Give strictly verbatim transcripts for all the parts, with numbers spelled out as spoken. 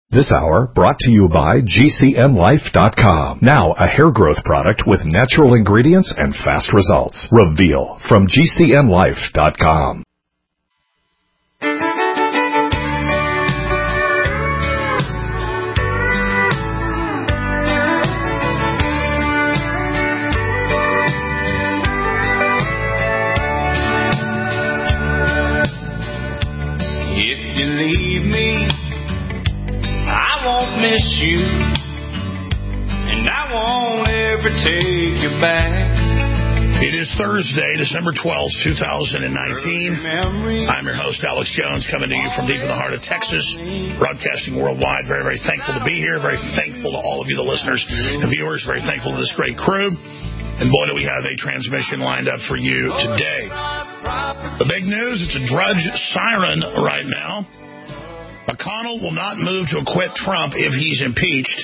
This hour brought to you by G C N Life dot com. Now a hair growth product with natural ingredients and fast results. Reveal from G C N Life dot com. If you leave me, I won't miss you, and I won't ever take you back. It is Thursday, December twelfth, twenty nineteen. I'm your host, Alex Jones, coming to you from deep in the heart of Texas, broadcasting worldwide. Very, very thankful to be here. Very thankful to all of you, the listeners and viewers. Very thankful to this great crew. And boy, do we have a transmission lined up for you today. The big news, it's a drudge siren right now. McConnell will not move to acquit Trump if he's impeached.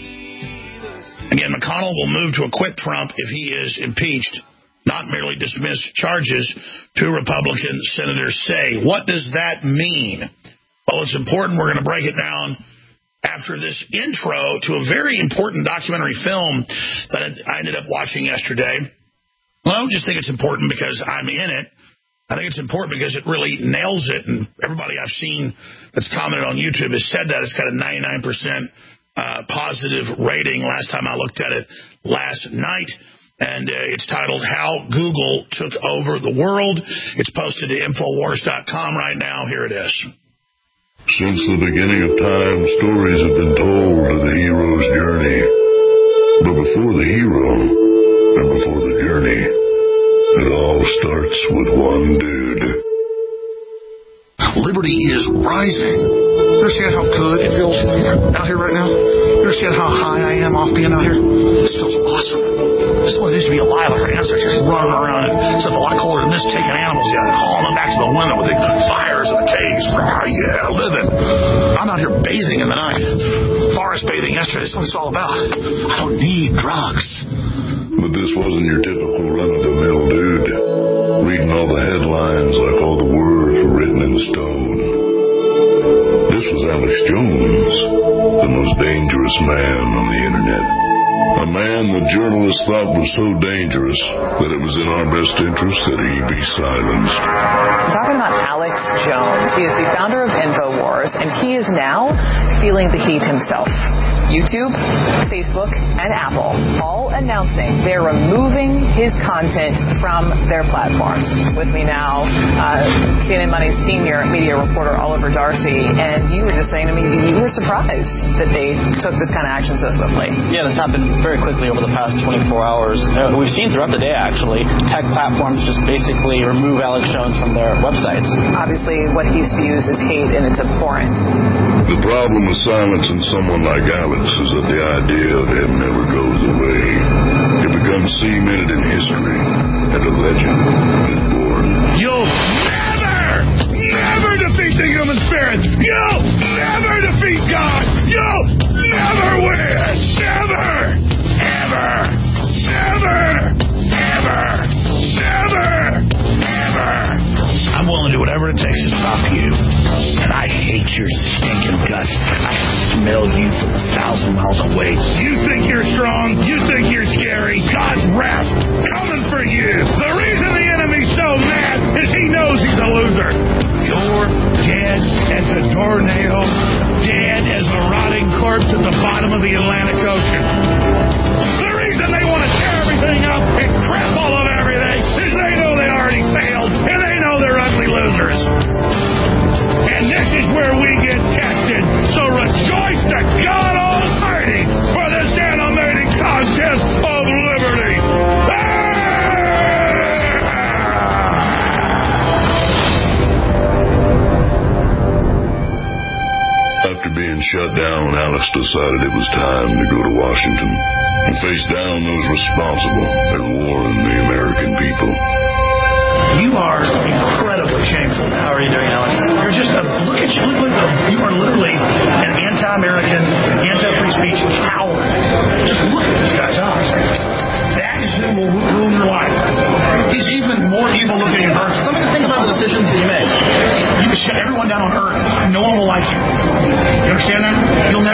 Again, McConnell will move to acquit Trump if he is impeached, not merely dismiss charges, two Republican senators say. What does that mean? Well, it's important. We're going to break it down after this intro to a very important documentary film that I ended up watching yesterday. Well, I don't just think it's important because I'm in it. I think it's important because it really nails it, and everybody I've seen that's commented on YouTube has said that. It's got a ninety-nine percent uh, positive rating last time I looked at it last night, and uh, it's titled How Google Took Over the World. It's posted to Infowars dot com right now. Here it is. Since the beginning of time, stories have been told of the hero's journey. But before the hero, and before the journey, it all starts with one dude. Liberty is rising. You understand how good it feels out here right now? You understand how high I am off being out here? This feels awesome. This is what it is to be alive. Our ancestors running around and stuff a lot colder than this, taking animals down and hauling them back to the window with the fires and the caves. Ah, yeah, living. I'm out here bathing in the night. Forest bathing yesterday. That's what it's all about. I don't need drugs. But this wasn't your typical run-of-the-mill dude, reading all the headlines like all the words were written in stone. This was Alex Jones, the most dangerous man on the internet. A man the journalists thought was so dangerous that it was in our best interest that he be silenced. I'm talking about Alex Jones. He is the founder of Infowars, and he is now feeling the heat himself. YouTube, Facebook, and Apple all announcing they're removing his content from their platforms. With me now, uh, C N N Money's senior media reporter Oliver Darcy, and you were just saying to me you were surprised that they took this kind of action so swiftly. Yeah, this happened very quickly over the past twenty-four hours. Uh, we've seen throughout the day, actually, tech platforms just basically remove Alex Jones from their websites. Obviously, what he spews is hate, and it's abhorrent. The problem with silencing someone like Alex is that the idea of him never goes away. It becomes cemented in history, and a legend is born. You'll never, never defeat the human spirit. You'll never defeat God. You'll never win. Never, ever, never, ever, never, ever. I'm willing to do whatever it takes to stop you. And I hate your stinking guts. I can smell you from a thousand miles away. You think you're strong. You think you're scary. God's wrath coming for you. The reason the enemy's so mad is he knows he's a loser. You're dead as a doornail. Dead as a rotting corpse at the bottom of the Atlantic Ocean. The reason they want to tear everything up and crap all over everything is they know they already failed and they know they're ugly losers. And this is where we get tested. So rejoice to God Almighty for this animating contest of liberty. After being shut down, Alex decided it was time to go to Washington and face down those responsible for warring the American people. You are incredibly shameful. How are you doing, Alex? You're just a, look at you. Look, look, you are literally an anti-American, anti-free speech coward. Just look at this guy's eyes. That is who will rule your life. He's even more evil looking in person. Something to think about the decisions that you make. You can shut everyone down on Earth. No one will like you. You understand that? You'll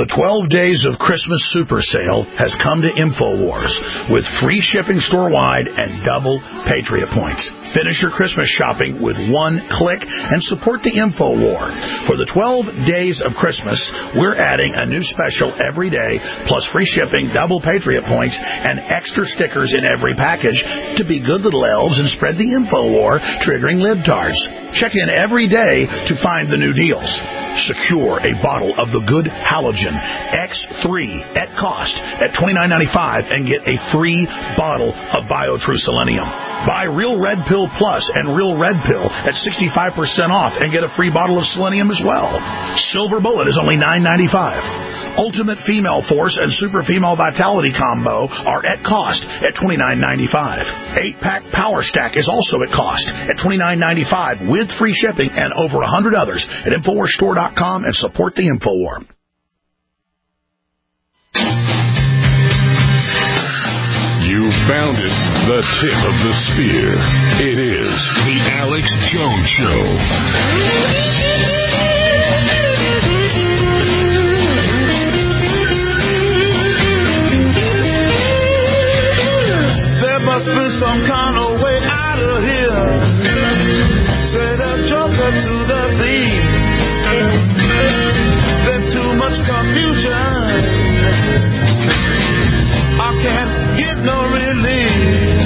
The twelve Days of Christmas Super Sale has come to InfoWars with free shipping store-wide and double Patriot points. Finish your Christmas shopping with one click and support the InfoWar. For the twelve Days of Christmas, we're adding a new special every day, plus free shipping, double Patriot points, and extra stickers in every package to be good little elves and spread the InfoWar, triggering libtards. Check in every day to find the new deals. Secure a bottle of the good halogen X three at cost at twenty-nine ninety-five and get a free bottle of BioTrue Selenium. Buy Real Red Pill Plus and Real Red Pill at sixty-five percent off and get a free bottle of selenium as well. Silver Bullet is only nine ninety-five. Ultimate Female Force and Super Female Vitality Combo are at cost at twenty-nine ninety-five. eight-pack Power Stack is also at cost at twenty-nine ninety-five with free shipping and over one hundred others at Infowars Store dot com and support the InfoWar. You found it, the tip of the spear. It is the Alex Jones Show. Must be some kind of way out of here. Say the joker to the thief. There's too much confusion. I can't get no relief.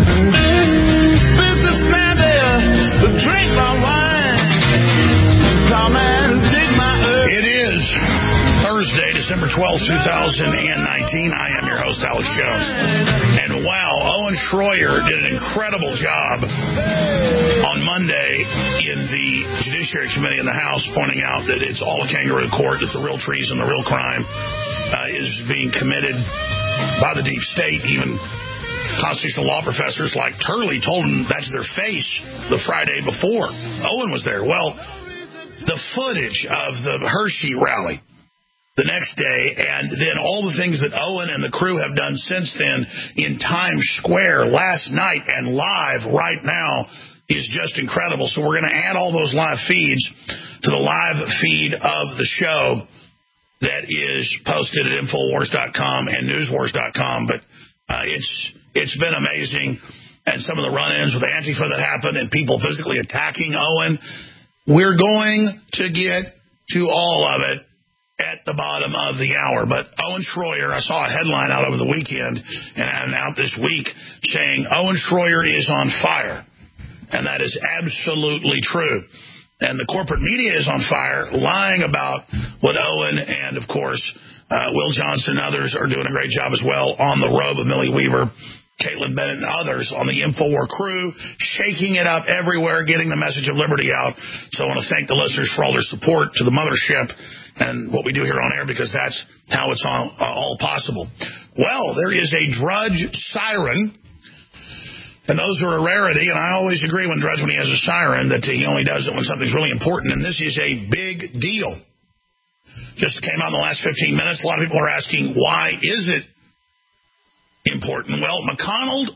Businessman there, drink my wine. Come and dig my earth. It is Thursday, December twelfth, twenty nineteen. I am your host, Alex Jones. And wow, Owen Schroyer did an incredible job on Monday in the Judiciary Committee in the House, pointing out that it's all a kangaroo court, that the real treason, the real crime uh, is being committed by the deep state. Even constitutional law professors like Turley told him that to their face the Friday before Owen was there. Well, the footage of the Hershey rally the next day, and then all the things that Owen and the crew have done since then in Times Square last night and live right now is just incredible. So we're going to add all those live feeds to the live feed of the show that is posted at Infowars dot com and Newswars dot com. But uh, it's it's been amazing, and some of the run-ins with Antifa that happened and people physically attacking Owen. We're going to get to all of it at the bottom of the hour. But Owen Schroyer, I saw a headline out over the weekend and out this week saying Owen Schroyer is on fire. And that is absolutely true. And the corporate media is on fire, lying about what Owen and, of course, uh, Will Johnson and others are doing a great job as well on the robe of Millie Weaver, Caitlin Bennett, and others on the InfoWar crew, shaking it up everywhere, getting the message of liberty out. So I want to thank the listeners for all their support to the mothership and what we do here on air, because that's how it's all, uh, all possible. Well, there is a Drudge siren, and those are a rarity, and I always agree when Drudge, when he has a siren, that he only does it when something's really important, and this is a big deal. Just came out in the last fifteen minutes. A lot of people are asking, why is it important? Well, McConnell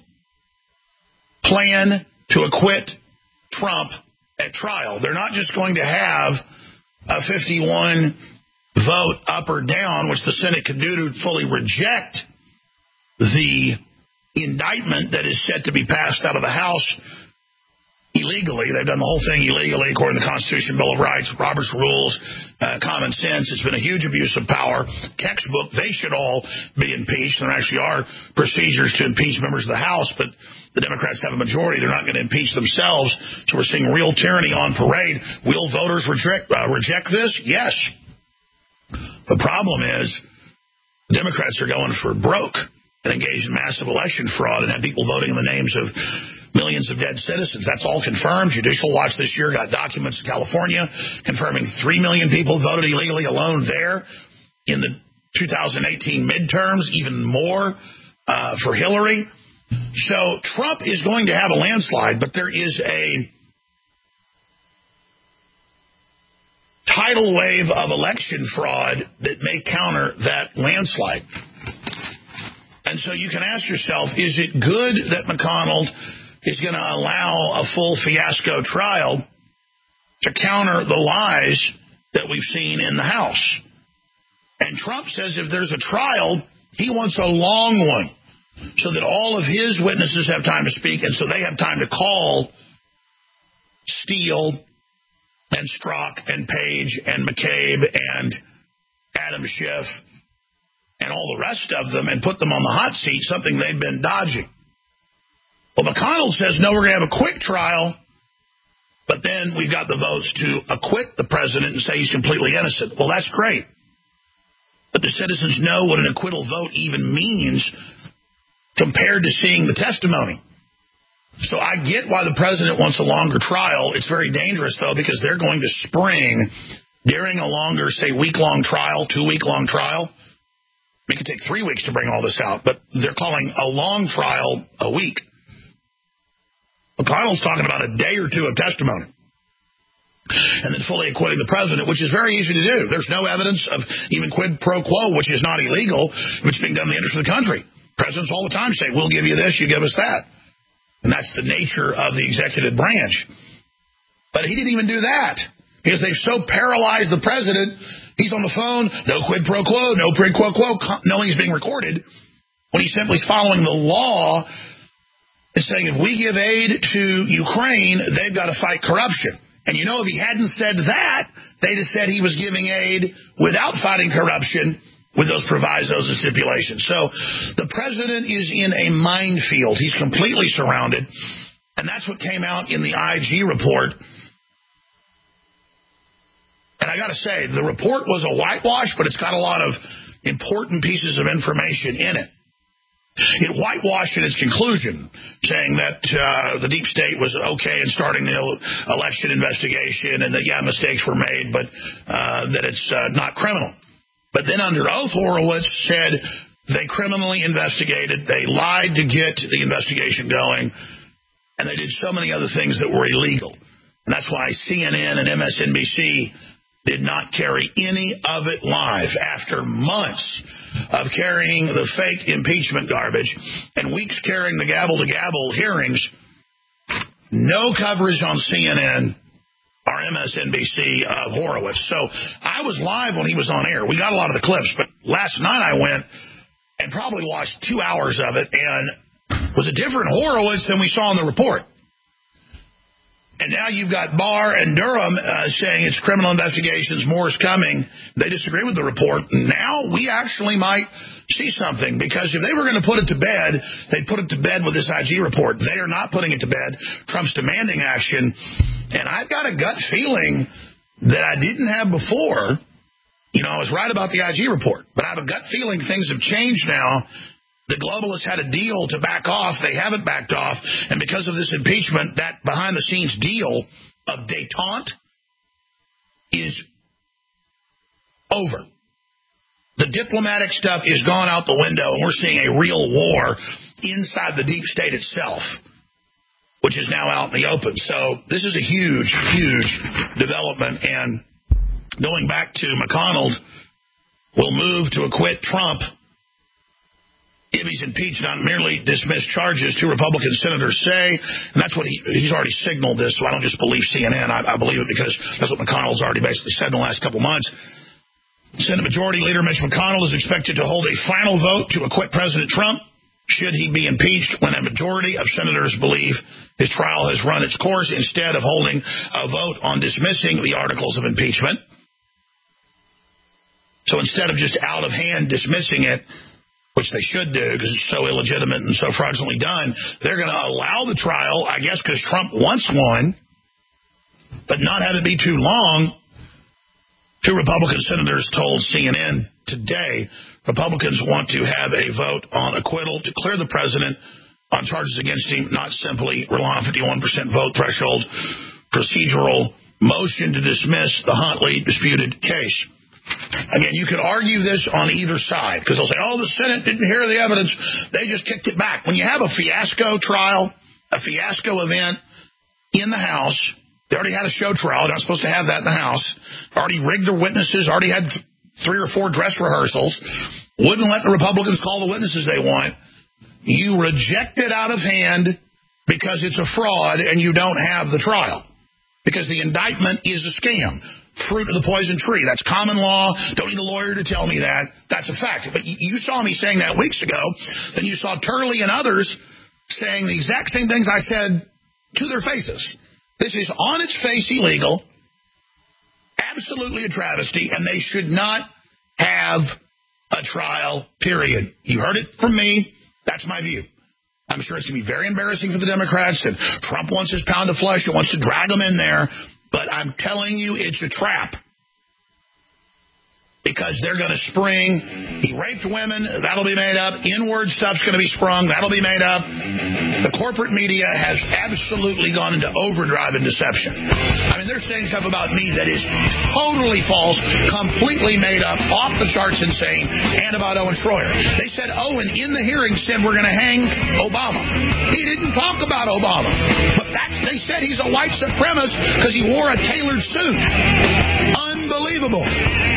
plan to acquit Trump at trial. They're not just going to have a fifty-one vote up or down, which the Senate could do to fully reject the indictment that is set to be passed out of the House illegally. They've done the whole thing illegally according to the Constitution, Bill of Rights, Robert's Rules, uh, common sense. It's been a huge abuse of power. Textbook, they should all be impeached. There actually are procedures to impeach members of the House, but the Democrats have a majority. They're not going to impeach themselves, so we're seeing real tyranny on parade. Will voters reject, uh, reject this? Yes. The problem is Democrats are going for broke and engaged in massive election fraud and have people voting in the names of millions of dead citizens. That's all confirmed. Judicial Watch this year got documents in California confirming three million people voted illegally alone there in the two thousand eighteen midterms, even more uh, for Hillary. So Trump is going to have a landslide, but there is a tidal wave of election fraud that may counter that landslide. And so you can ask yourself, is it good that McConnell is going to allow a full fiasco trial to counter the lies that we've seen in the House? And Trump says if there's a trial, he wants a long one so that all of his witnesses have time to speak and so they have time to call Steele and Strzok and Page and McCabe and Adam Schiff and all the rest of them and put them on the hot seat, something they've been dodging. Well, McConnell says, no, we're going to have a quick trial, but then we've got the votes to acquit the president and say he's completely innocent. Well, that's great. But the citizens know what an acquittal vote even means compared to seeing the testimony. So I get why the president wants a longer trial. It's very dangerous, though, because they're going to spring during a longer, say, week-long trial, two-week-long trial. It could take three weeks to bring all this out, but they're calling a long trial a week. McConnell's talking about a day or two of testimony and then fully acquitting the president, which is very easy to do. There's no evidence of even quid pro quo, which is not illegal, which is being done in the interest of the country. Presidents all the time say, we'll give you this, you give us that. And that's the nature of the executive branch. But he didn't even do that because they've so paralyzed the president. He's on the phone, no quid pro quo, no quid pro quo, knowing he's being recorded, when he's simply following the law and saying if we give aid to Ukraine, they've got to fight corruption. And you know, if he hadn't said that, they'd have said he was giving aid without fighting corruption with those provisos and stipulations. So the president is in a minefield. He's completely surrounded. And that's what came out in the I G report. And I got to say, the report was a whitewash, but it's got a lot of important pieces of information in it. It whitewashed in its conclusion, saying that uh, the deep state was okay in starting the election investigation and that, yeah, mistakes were made, but uh, that it's uh, not criminal. But then under oath, Horowitz said they criminally investigated, they lied to get the investigation going, and they did so many other things that were illegal. And that's why C N N and M S N B C did not carry any of it live after months of carrying the fake impeachment garbage and weeks carrying the gavel-to-gavel hearings. No coverage on C N N or M S N B C of Horowitz. So I was live when he was on air. We got a lot of the clips, but last night I went and probably watched two hours of it, and it was a different Horowitz than we saw in the report. And now you've got Barr and Durham uh, saying it's criminal investigations, more is coming. They disagree with the report. Now we actually might see something, because if they were going to put it to bed, they'd put it to bed with this I G report. They are not putting it to bed. Trump's demanding action. And I've got a gut feeling that I didn't have before. You know, I was right about the I G report, but I have a gut feeling things have changed now. The globalists had a deal to back off. They haven't backed off. And because of this impeachment, that behind-the-scenes deal of détente is over. The diplomatic stuff is gone out the window, and we're seeing a real war inside the deep state itself, which is now out in the open. So this is a huge, huge development. And going back to McConnell, will move to acquit Trump if he's impeached, not merely dismiss charges, two Republican senators say. And that's what he, he's already signaled this, so I don't just believe C N N. I, I believe it because that's what McConnell's already basically said in the last couple months. Senate Majority Leader Mitch McConnell is expected to hold a final vote to acquit President Trump should he be impeached when a majority of senators believe his trial has run its course, instead of holding a vote on dismissing the articles of impeachment. So instead of just out of hand dismissing it, which they should do because it's so illegitimate and so fraudulently done, they're going to allow the trial, I guess because Trump wants one, but not have it be too long. Two Republican senators told C N N today Republicans want to have a vote on acquittal to clear the president on charges against him, not simply rely on fifty-one percent vote threshold procedural motion to dismiss the hotly disputed case. Again, you could argue this on either side because they'll say, oh, the Senate didn't hear the evidence. They just kicked it back. When you have a fiasco trial, a fiasco event in the House, they already had a show trial. They're not supposed to have that in the House. Already rigged their witnesses, already had th- three or four dress rehearsals, wouldn't let the Republicans call the witnesses they want. You reject it out of hand because it's a fraud and you don't have the trial because the indictment is a scam. fruit of the poison tree. That's common law. Don't need a lawyer to tell me that. That's a fact. But you saw me saying that weeks ago. Then you saw Turley and others saying the exact same things I said to their faces. This is on its face illegal, absolutely a travesty, and they should not have a trial, period. You heard it from me. That's my view. I'm sure it's going to be very embarrassing for the Democrats, and Trump wants his pound of flesh and wants to drag them in there, but I'm telling you it's a trap. Because they're going to spring, he raped women, that'll be made up. N-word stuff's going to be sprung, that'll be made up. The corporate media has absolutely gone into overdrive and deception. I mean, they're saying stuff about me that is totally false, completely made up, off the charts insane, and about Owen Schroyer. They said Owen, in the hearing, said we're going to hang Obama. He didn't talk about Obama. But that's, they said he's a white supremacist because he wore a tailored suit. Unbelievable.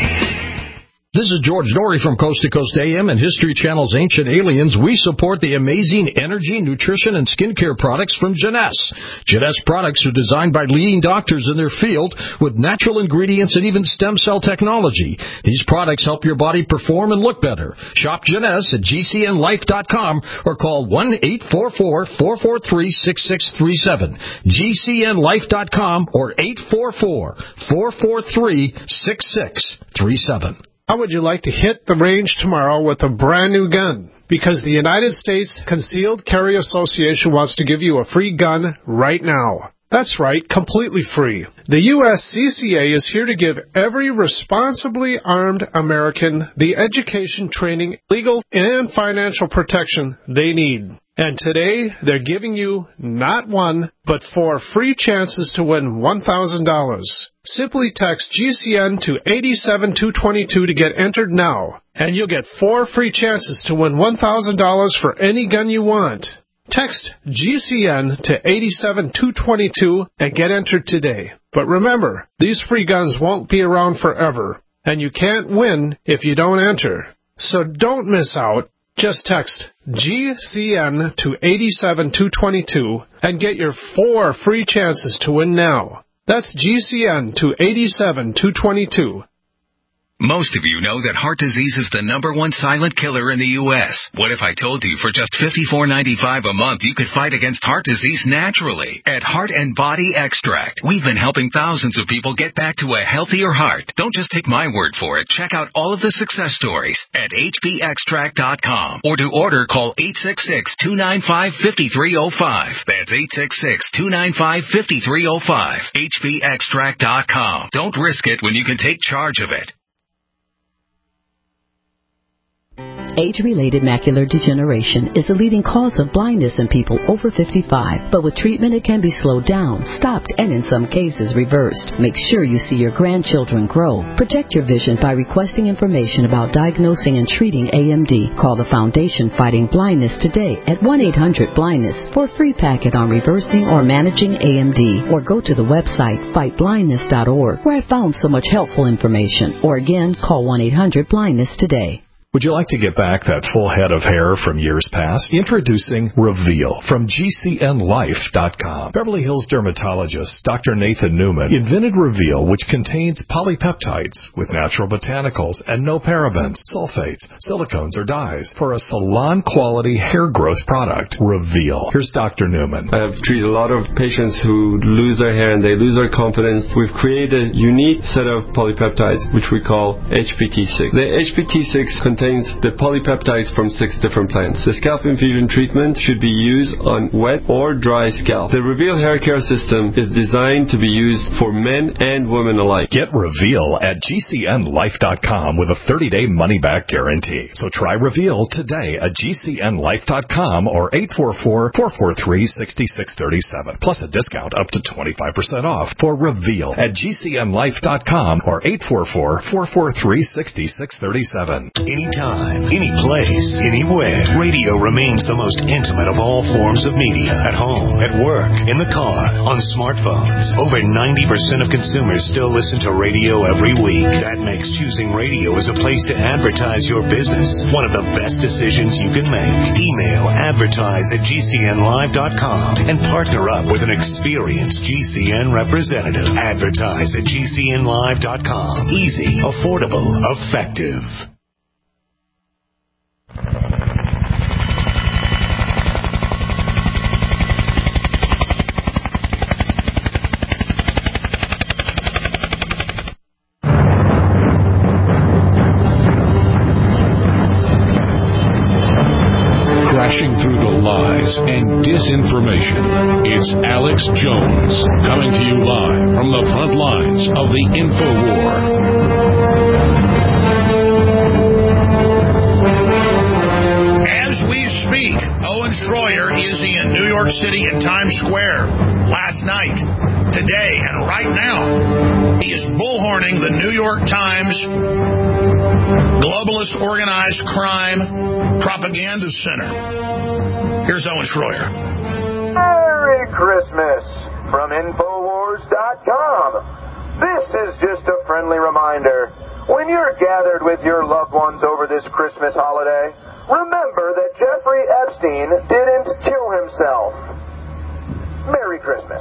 This is George Norrie from Coast to Coast A M and History Channel's Ancient Aliens. We support the amazing energy, nutrition, and skincare products from Jeunesse. Jeunesse products are designed by leading doctors in their field with natural ingredients and even stem cell technology. These products help your body perform and look better. Shop Jeunesse at G C N life dot com or call one eight four four, four four three, six six three seven. G C N life dot com or eight four four, four four three, six six three seven. How would you like to hit the range tomorrow with a brand new gun? Because the United States Concealed Carry Association wants to give you a free gun right now. That's right, completely free. The U S C C A is here to give every responsibly armed American the education, training, legal, and financial protection they need. And today, they're giving you not one, but four free chances to win one thousand dollars. Simply text G C N to eight seven two two two to get entered now, and you'll get four free chances to win one thousand dollars for any gun you want. Text G C N to eight seven two two two and get entered today. But remember, these free guns won't be around forever, and you can't win if you don't enter. So don't miss out. Just text G C N to eight seven two two two and get your four free chances to win now. That's G C N to eight seven two two two. Most of you know that heart disease is the number one silent killer in the U S What if I told you for just fifty-four ninety-five a month you could fight against heart disease naturally? At Heart and Body Extract, we've been helping thousands of people get back to a healthier heart. Don't just take my word for it. Check out all of the success stories at H B extract dot com. Or to order, call eight six six, two nine five, five three zero five. That's eight six six, two nine five, five three zero five. H B extract dot com. Don't risk it when you can take charge of it. Age-related macular degeneration is the leading cause of blindness in people over fifty-five. But with treatment, it can be slowed down, stopped, and in some cases reversed. Make sure you see your grandchildren grow. Protect your vision by requesting information about diagnosing and treating A M D. Call the Foundation Fighting Blindness today at one eight hundred blindness for a free packet on reversing or managing A M D. Or go to the website fight blindness dot org, where I found so much helpful information. Or again, call one eight hundred blindness today. Would you like to get back that full head of hair from years past? Introducing Reveal from G C N life dot com. Beverly Hills dermatologist Doctor Nathan Newman invented Reveal, which contains polypeptides with natural botanicals and no parabens, sulfates, silicones, or dyes for a salon-quality hair growth product. Reveal. Here's Doctor Newman. I have treated a lot of patients who lose their hair and they lose their confidence. We've created a unique set of polypeptides, which we call H P T six. The H P T six contains the polypeptides from six different plants. The scalp infusion treatment should be used on wet or dry scalp. The Reveal hair care system is designed to be used for men and women alike. Get Reveal at G C N life dot com with a thirty-day money-back guarantee. So try Reveal today at G C N life dot com or eight four four, four four three, six six three seven. Plus a discount up to twenty-five percent off for Reveal at G C N life dot com or eight four four, four four three, six six three seven. Any anytime, any place, anywhere. Radio remains the most intimate of all forms of media. At home, at work, in the car, on smartphones. Over ninety percent of consumers still listen to radio every week. That makes choosing radio as a place to advertise your business one of the best decisions you can make. Email advertise at G C N live dot com and partner up with an experienced G C N representative. Advertise at G C N live dot com. Easy, affordable, effective. Crashing through the lies and disinformation. It's Alex Jones coming to you live from the front lines of the InfoWar. As we speak, Owen Schroyer is in New York City in Times Square last night, today, and right now. He is bullhorning the New York Times Globalist Organized Crime Propaganda Center. Here's Owen Schroyer. Merry Christmas from Infowars dot com. This is just a friendly reminder. When you're gathered with your loved ones over this Christmas holiday, remember that Jeffrey Epstein didn't kill himself. Merry Christmas.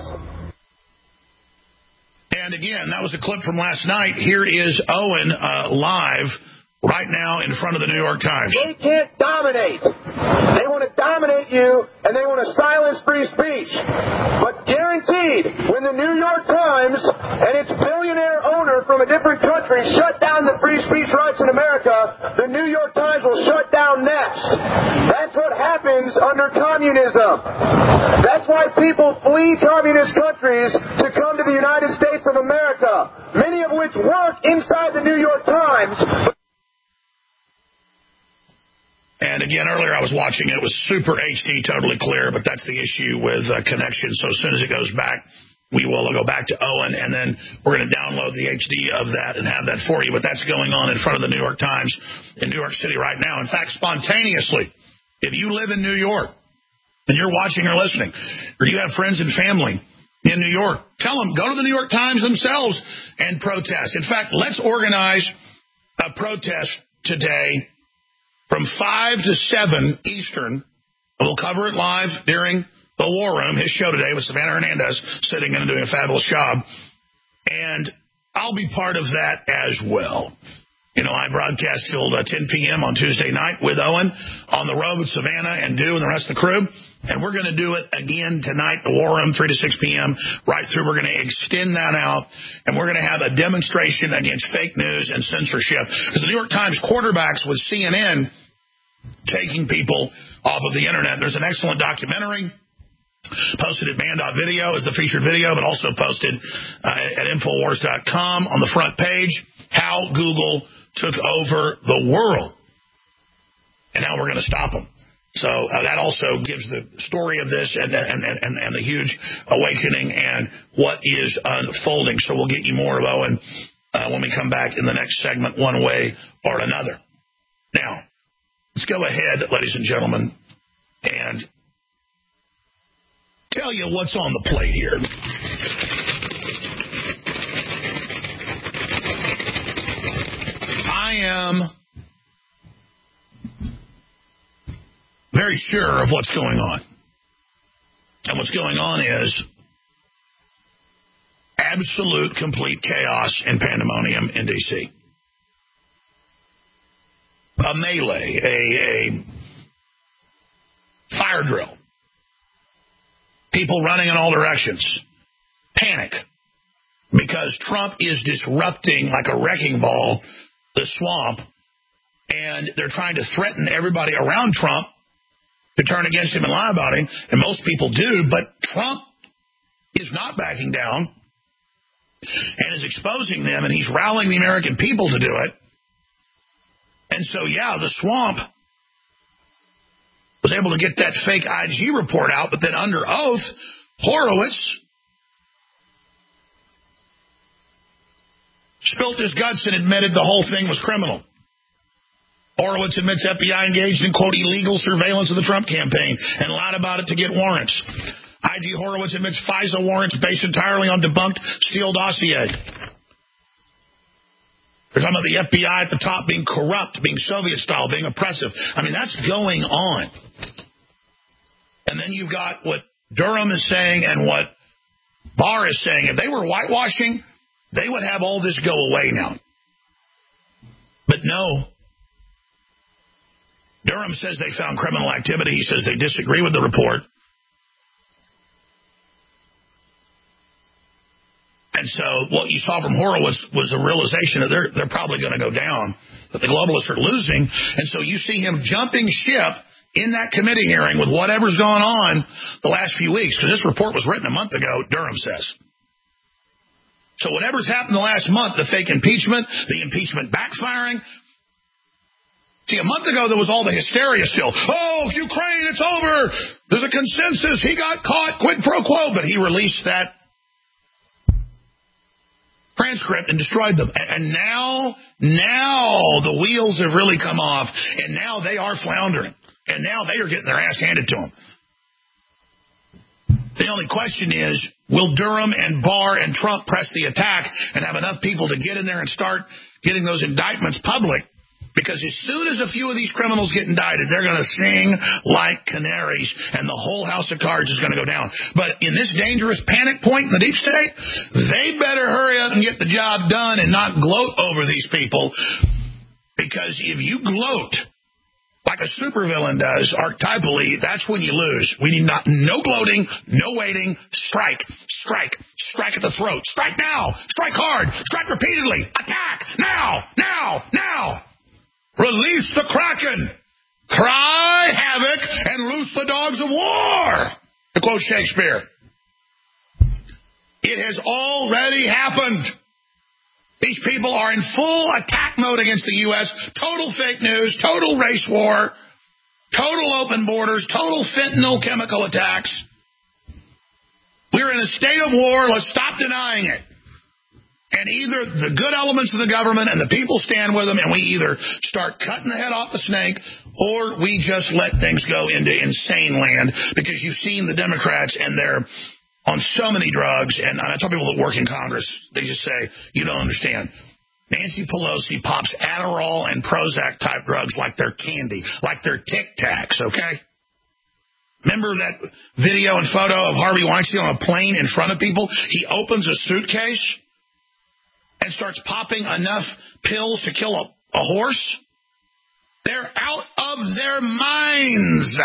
And again, that was a clip from last night. Here is Owen uh, live right now in front of the New York Times. They can't dominate. They want to dominate you, and they want to silence free speech. But guaranteed, when the New York Times and its billionaire owner from a different country shut down the free speech rights in America, the New York Times will shut down next. That's what happens under communism. That's why people flee communist countries to come to the United States of America, many of which work inside the New York Times. And again, earlier I was watching it. It was super H D, totally clear, but that's the issue with uh, connection. So as soon as it goes back, we will go back to Owen, and then we're going to download the H D of that and have that for you. But that's going on in front of the New York Times in New York City right now. In fact, spontaneously, if you live in New York and you're watching or listening, or you have friends and family in New York, tell them, go to the New York Times themselves and protest. In fact, let's organize a protest today from five to seven Eastern. We'll cover it live during the War Room, his show today with Savannah Hernandez sitting in and doing a fabulous job. And I'll be part of that as well. You know, I broadcast till uh, ten p.m. on Tuesday night with Owen on the road with Savannah and Du and the rest of the crew. And we're going to do it again tonight, the War Room, three to six p.m., right through. We're going to extend that out, and we're going to have a demonstration against fake news and censorship. Because the New York Times quarterbacks with C N N taking people off of the Internet. There's an excellent documentary posted at band dot video as the featured video, but also posted uh, at Infowars dot com on the front page, how Google took over the world. And now we're going to stop them. So uh, that also gives the story of this and, and, and, and the huge awakening and what is unfolding. So we'll get you more of Owen uh, when we come back in the next segment, one way or another. Now, let's go ahead, ladies and gentlemen, and tell you what's on the plate here. I am very sure of what's going on. And what's going on is absolute, complete chaos and pandemonium in D C A melee, a, a fire drill. People running in all directions. Panic. Because Trump is disrupting like a wrecking ball the swamp, and they're trying to threaten everybody around Trump to turn against him and lie about him, and most people do, but Trump is not backing down and is exposing them, and he's rallying the American people to do it. And so, yeah, the swamp was able to get that fake I G report out, but then under oath, Horowitz spilt his guts and admitted the whole thing was criminal. Horowitz admits F B I engaged in, quote, illegal surveillance of the Trump campaign and lied about it to get warrants. I G Horowitz admits FISA warrants based entirely on debunked Steele dossier. They're talking about the F B I at the top being corrupt, being Soviet-style, being oppressive. I mean, that's going on. And then you've got what Durham is saying and what Barr is saying. If they were whitewashing, they would have all this go away now. But no. Durham says they found criminal activity. He says they disagree with the report. And so what you saw from Horowitz was a realization that they're, they're probably going to go down, that the globalists are losing. And so you see him jumping ship in that committee hearing with whatever's gone on the last few weeks, because this report was written a month ago, Durham says. So whatever's happened the last month, the fake impeachment, the impeachment backfiring. See, a month ago, there was all the hysteria still. Oh, Ukraine, it's over. There's a consensus. He got caught, quid pro quo. But he released that transcript and destroyed them. And now, now the wheels have really come off. And now they are floundering. And now they are getting their ass handed to them. The only question is, will Durham and Barr and Trump press the attack and have enough people to get in there and start getting those indictments public? Because as soon as a few of these criminals get indicted, they're going to sing like canaries, and the whole house of cards is going to go down. But in this dangerous panic point in the deep state, they better hurry up and get the job done and not gloat over these people. Because if you gloat like a supervillain does, archetypally, that's when you lose. We need not no gloating, no waiting. Strike, strike, strike at the throat. Strike now, strike hard, strike repeatedly. Attack now, now, now. Release the Kraken. Cry havoc and loose the dogs of war. To quote Shakespeare. It has already happened. These people are in full attack mode against the U S. Total fake news, total race war, total open borders, total fentanyl chemical attacks. We're in a state of war. Let's stop denying it. And either the good elements of the government and the people stand with them, and we either start cutting the head off the snake, or we just let things go into insane land. Because you've seen the Democrats, and they're on so many drugs. And I tell people that work in Congress, they just say, you don't understand. Nancy Pelosi pops Adderall and Prozac type drugs like they're candy, like they're Tic Tacs, okay? Remember that video and photo of Harvey Weinstein on a plane in front of people? He opens a suitcase and starts popping enough pills to kill a, a horse. They're out of their minds.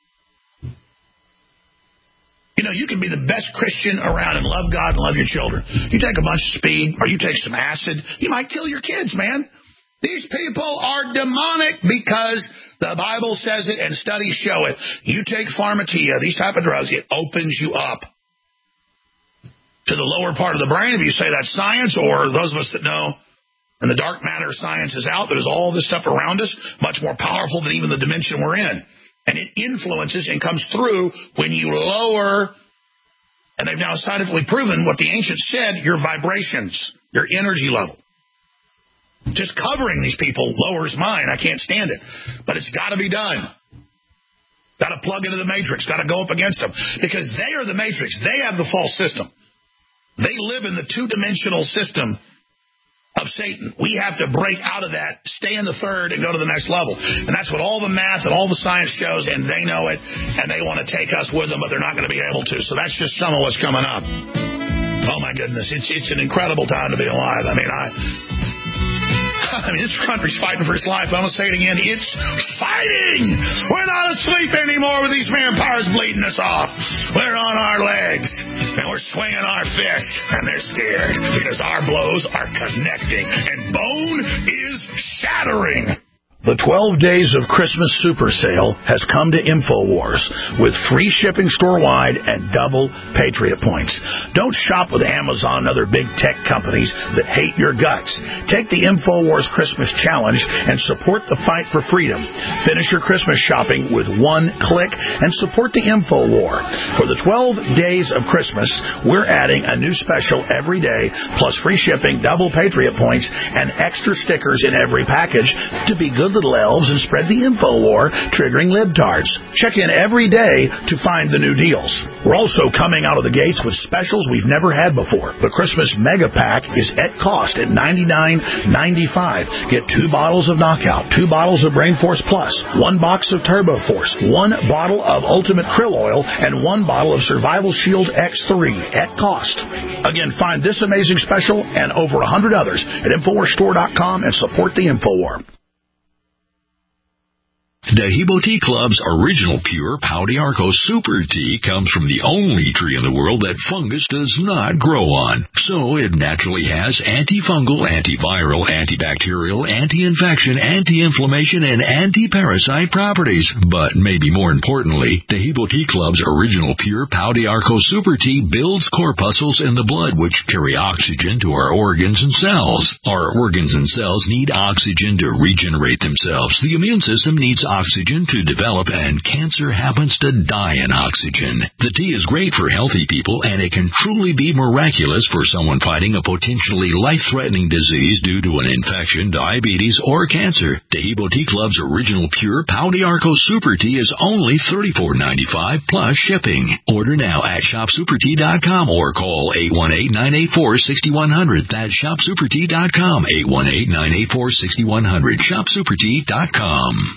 You know, you can be the best Christian around and love God and love your children. You take a bunch of speed or you take some acid, you might kill your kids, man. These people are demonic because the Bible says it and studies show it. You take Pharmacia, these type of drugs, it opens you up to the lower part of the brain, if you say that's science, or those of us that know, and the dark matter science is out, there's all this stuff around us, much more powerful than even the dimension we're in. And it influences and comes through when you lower, and they've now scientifically proven what the ancients said, your vibrations, your energy level. Just covering these people lowers mine. I can't stand it. But it's got to be done. Got to plug into the matrix. Got to go up against them. Because they are the matrix. They have the false system. They live in the two-dimensional system of Satan. We have to break out of that, stay in the third, and go to the next level. And that's what all the math and all the science shows, and they know it, and they want to take us with them, but they're not going to be able to. So that's just some of what's coming up. Oh, my goodness. It's it's an incredible time to be alive. I mean, I... I mean, this country's fighting for its life. I'm going to say it again. It's fighting. We're not asleep anymore with these vampires bleeding us off. We're on our legs, and we're swinging our fists, and they're scared because our blows are connecting, and bone is shattering. The twelve Days of Christmas Super Sale has come to InfoWars with free shipping store-wide and double Patriot points. Don't shop with Amazon and other big tech companies that hate your guts. Take the InfoWars Christmas Challenge and support the fight for freedom. Finish your Christmas shopping with one click and support the InfoWar. For the twelve Days of Christmas, we're adding a new special every day, plus free shipping, double Patriot points, and extra stickers in every package to be good the little elves and spread the info war, triggering libtards. Check in every day to find the new deals. We're also coming out of the gates with specials we've never had before. The Christmas Mega Pack is at cost at ninety-nine ninety-five. Get two bottles of Knockout, two bottles of Brain Force Plus, one box of Turbo Force, one bottle of Ultimate Krill Oil, and one bottle of Survival Shield X three at cost. Again, find this amazing special and over one hundred others at Infowars Store dot com and support the InfoWar. Dehibo Tea Club's original pure Pau d'Arco Super Tea comes from the only tree in the world that fungus does not grow on. So it naturally has antifungal, antiviral, antibacterial, anti-infection, anti-inflammation, and anti-parasite properties. But maybe more importantly, Dehibo Tea Club's original pure Pau d'Arco Super Tea builds corpuscles in the blood which carry oxygen to our organs and cells. Our organs and cells need oxygen to regenerate themselves. The immune system needs oxygen to develop, and cancer happens to die in oxygen. The tea is great for healthy people, and it can truly be miraculous for someone fighting a potentially life-threatening disease due to an infection, diabetes, or cancer. Dehibo Tea Club's original pure Pau d'Arco Super Tea is only thirty-four ninety-five plus shipping. Order now at shop super tea dot com or call eight one eight, nine eight four, six one zero zero. That's shop super tea dot com, eight one eight, nine eight four, six one zero zero, shop super tea dot com.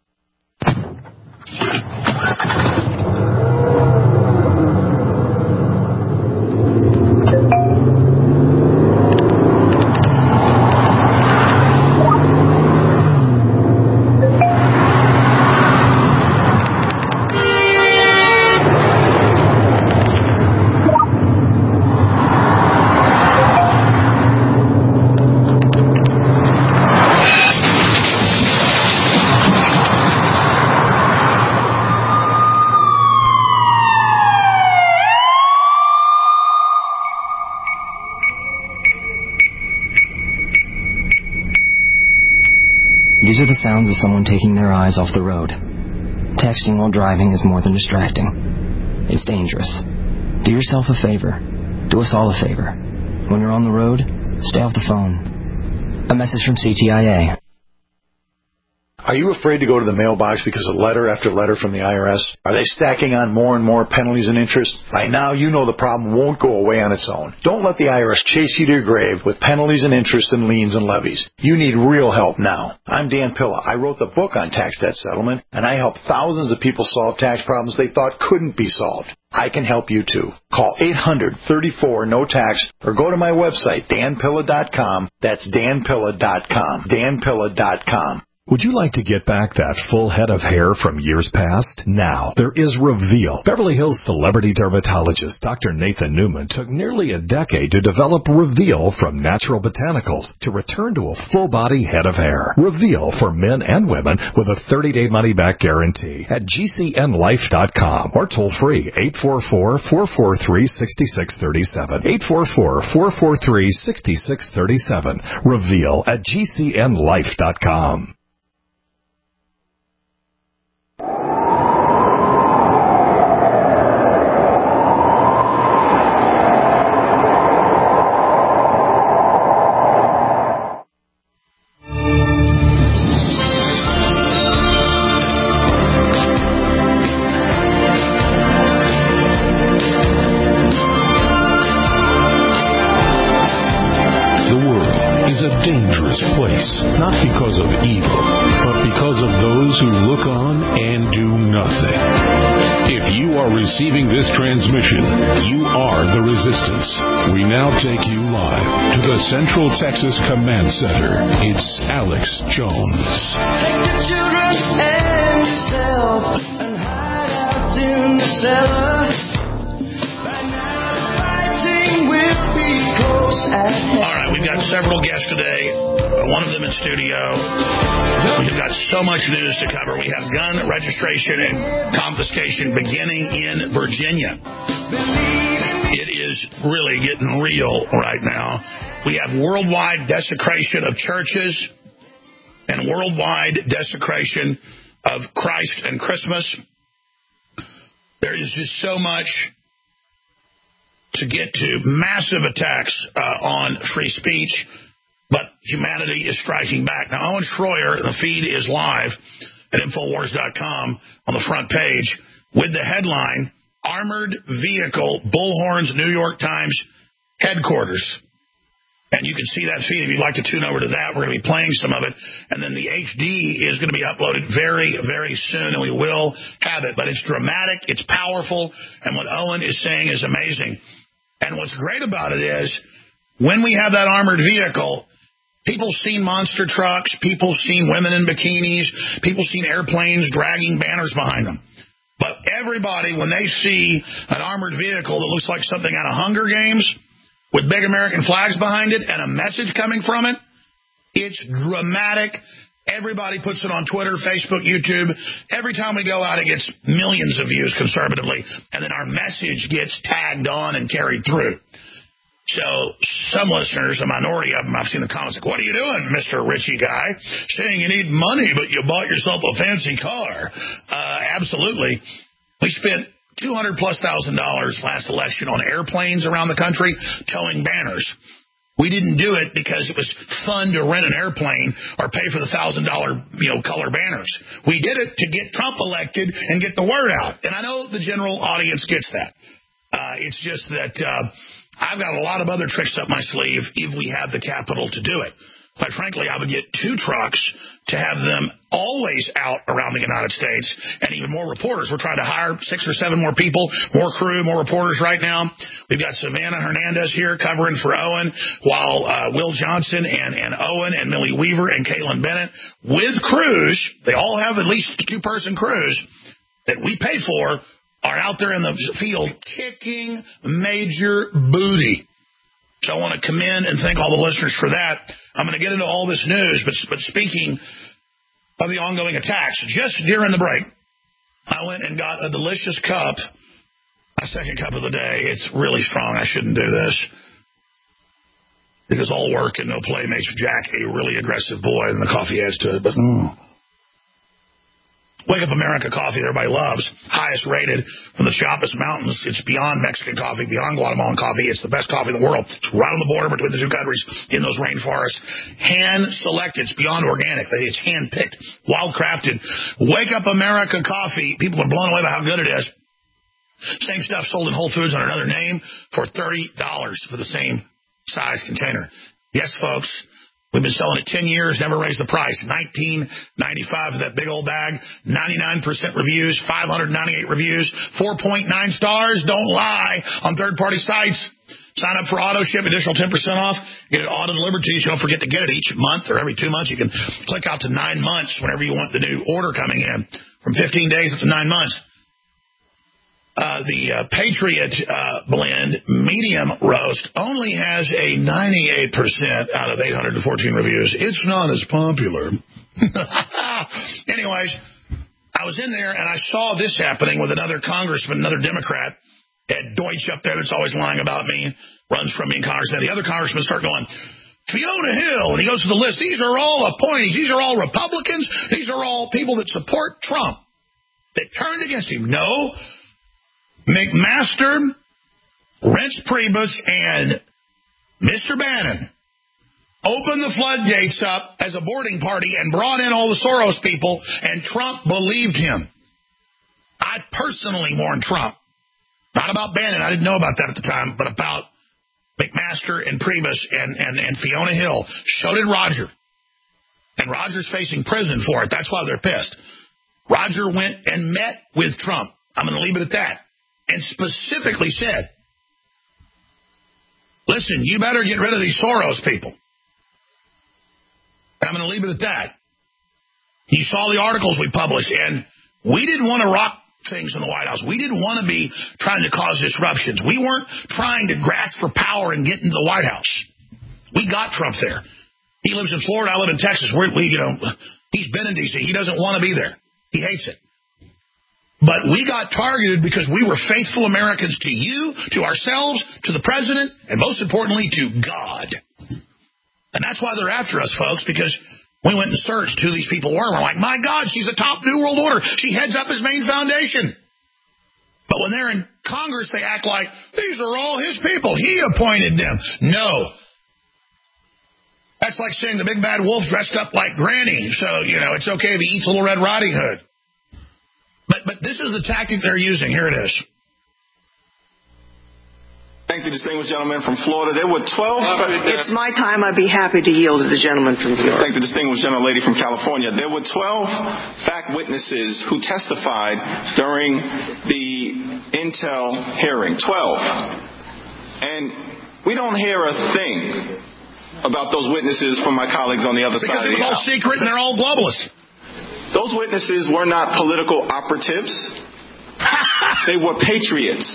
These are the sounds of someone taking their eyes off the road. Texting while driving is more than distracting. It's dangerous. Do yourself a favor. Do us all a favor. When you're on the road, stay off the phone. A message from C T I A. Are you afraid to go to the mailbox because of letter after letter from the I R S? Are they stacking on more and more penalties and interest? By now, you know the problem won't go away on its own. Don't let the I R S chase you to your grave with penalties and interest and liens and levies. You need real help now. I'm Dan Pilla. I wrote the book on tax debt settlement, and I help thousands of people solve tax problems they thought couldn't be solved. I can help you too. Call eight hundred, thirty-four, no tax or go to my website, dan pilla dot com. That's dan pilla dot com. dan pilla dot com. Would you like to get back that full head of hair from years past? Now, there is Reveal. Beverly Hills celebrity dermatologist Doctor Nathan Newman took nearly a decade to develop Reveal from natural botanicals to return to a full-body head of hair. Reveal for men and women with a thirty-day money-back guarantee at G C N life dot com or toll-free eight four four, four four three, six six three seven. eight four four, four four three, six six three seven. Reveal at G C N life dot com. Not because of evil, but because of those who look on and do nothing. If you are receiving this transmission, you are the resistance. We now take you live to the Central Texas Command Center. It's Alex Jones. Take the children and yourself and hide out in the cellar. By now the fighting will be close at hand. All right, we've got several guests today. One of them in studio. We've got so much news to cover. We have gun registration and confiscation beginning in Virginia. It is really getting real right now. We have worldwide desecration of churches and worldwide desecration of Christ and Christmas. There is just so much to get to. Massive attacks uh, on free speech. But humanity is striking back. Now, Owen Schroyer, the feed is live at Infowars dot com on the front page with the headline, Armored Vehicle Bullhorns New York Times Headquarters. And you can see that feed if you'd like to tune over to that. We're going to be playing some of it. And then the H D is going to be uploaded very, very soon, and we will have it. But it's dramatic, it's powerful, and what Owen is saying is amazing. And what's great about it is when we have that armored vehicle, people seen monster trucks, people seen women in bikinis, people seen airplanes dragging banners behind them. But everybody, when they see an armored vehicle that looks like something out of Hunger Games, with big American flags behind it and a message coming from it, it's dramatic. Everybody puts it on Twitter, Facebook, YouTube. Every time we go out, it gets millions of views conservatively, and then our message gets tagged on and carried through. So some listeners, a minority of them, I've seen the comments like, what are you doing, Mister Richie guy? Saying you need money, but you bought yourself a fancy car. Uh, absolutely. We spent two hundred plus thousand dollars last election on airplanes around the country towing banners. We didn't do it because it was fun to rent an airplane or pay for the thousand dollar, you know, color banners. We did it to get Trump elected and get the word out. And I know the general audience gets that. Uh, it's just that uh, I've got a lot of other tricks up my sleeve if we have the capital to do it. Quite frankly, I would get two trucks to have them always out around the United States, and even more reporters. We're trying to hire six or seven more people, more crew, more reporters right now. We've got Savannah Hernandez here covering for Owen, while uh, Will Johnson and, and Owen and Millie Weaver and Caitlin Bennett with crews, they all have at least two-person crews that we pay for, are out there in the field kicking major booty. So I want to commend and thank all the listeners for that. I'm going to get into all this news, but, but speaking of the ongoing attacks, just during the break, I went and got a delicious cup, my second cup of the day. It's really strong. I shouldn't do this because all work and no play makes Jack a really aggressive boy, and the coffee adds to it. But mm. Wake Up America coffee that everybody loves, highest rated from the Chiapas Mountains. It's beyond Mexican coffee, beyond Guatemalan coffee. It's the best coffee in the world. It's right on the border between the two countries in those rainforests. Hand selected. It's beyond organic. It's hand picked, wild crafted. Wake Up America coffee. People are blown away by how good it is. Same stuff sold in Whole Foods under another name for thirty dollars for the same size container. Yes, folks. We've been selling it ten years, never raised the price. nineteen ninety-five for that big old bag. ninety-nine percent reviews, five hundred ninety-eight reviews, four point nine stars. Don't lie on third-party sites. Sign up for auto ship, additional ten percent off. Get it auto delivered to you so you don't forget to get it each month or every two months. You can click out to nine months whenever you want the new order coming in. From fifteen days up to nine months. Uh, the uh, Patriot uh, blend medium roast only has a ninety-eight percent out of eight hundred fourteen reviews. It's not as popular. Anyways, I was in there and I saw this happening with another congressman, another Democrat, Ed Deutsch up there that's always lying about me, runs from me in Congress. And the other congressmen start going, Fiona Hill, and he goes to the list. These are all appointees. These are all Republicans. These are all people that support Trump that turned against him. No. McMaster, Reince Priebus, and Mister Bannon opened the floodgates up as a boarding party and brought in all the Soros people, and Trump believed him. I personally warned Trump, not about Bannon, I didn't know about that at the time, but about McMaster and Priebus and, and, and Fiona Hill. So did Roger. And Roger's facing prison for it. That's why they're pissed. Roger went and met with Trump. I'm going to leave it at that. And specifically said, listen, you better get rid of these Soros people. And I'm going to leave it at that. You saw the articles we published, and we didn't want to rock things in the White House. We didn't want to be trying to cause disruptions. We weren't trying to grasp for power and get into the White House. We got Trump there. He lives in Florida. I live in Texas. We're, we, you know, he's been in D C. He doesn't want to be there. He hates it. But we got targeted because we were faithful Americans to you, to ourselves, to the president, and most importantly, to God. And that's why they're after us, folks, because we went and searched who these people were. We're like, my God, she's a top New World Order. She heads up his main foundation. But when they're in Congress, they act like, these are all his people. He appointed them. No. That's like saying the big bad wolf dressed up like Granny, so, you know, it's okay if he eats a Little Red Riding Hood. But, but this is the tactic they're using. Here it is. Thank the distinguished gentleman from Florida. There were twelve... Uh, it's my time. I'd be happy to yield to the gentleman from New York. Thank the distinguished gentlelady from California. There were twelve fact witnesses who testified during the Intel hearing. twelve. And we don't hear a thing about those witnesses from my colleagues on the other because side of the Because it was all aisle. secret and they're all globalists. Those witnesses were not political operatives. They were patriots.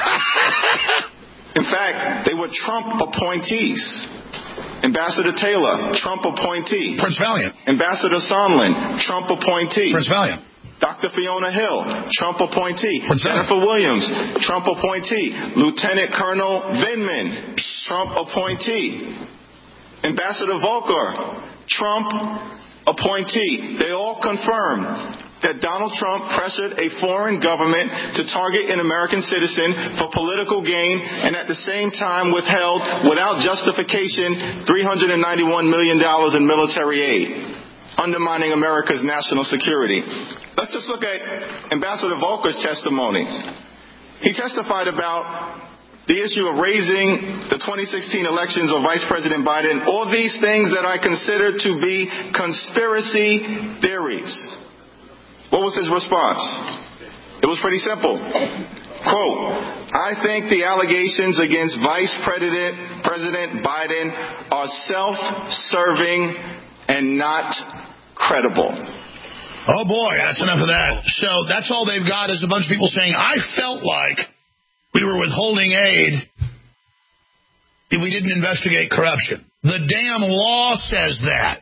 In fact, they were Trump appointees. Ambassador Taylor, Trump appointee. Prince Valiant. Ambassador Sondland, Trump appointee. Prince Valiant. Doctor Fiona Hill, Trump appointee. Prince Jennifer Valiant. Williams, Trump appointee. Lieutenant Colonel Vindman, Trump appointee. Ambassador Volker, Trump appointee. They all confirmed that Donald Trump pressured a foreign government to target an American citizen for political gain and at the same time withheld, without justification, three hundred ninety-one million dollars in military aid, undermining America's national security. Let's just look at Ambassador Volker's testimony. He testified about the issue of raising the twenty sixteen elections of Vice President Biden, all these things that I consider to be conspiracy theories. What was his response? It was pretty simple. Quote, I think the allegations against Vice President, President Biden are self-serving and not credible. Oh, boy, that's enough of that. So that's all they've got is a bunch of people saying, I felt like we were withholding aid if we didn't investigate corruption. The damn law says that.